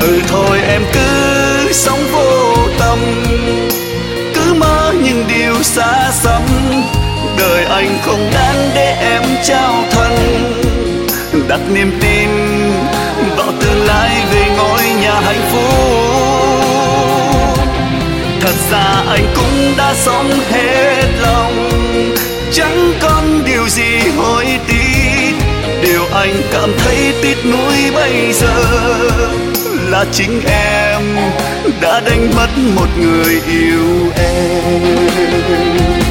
Ừ thôi em cứ sống vô tâm, cứ mơ những điều xa xăm. Đời anh không đáng để em trao thân, đặt niềm tin vào tương lai về ngôi nhà hạnh phúc. Thật ra anh cũng đã sống hết lòng, chẳng còn điều gì hối tiếc. Điều anh cảm thấy tiếc nuối bây giờ là chính em đã đánh mất một người yêu em.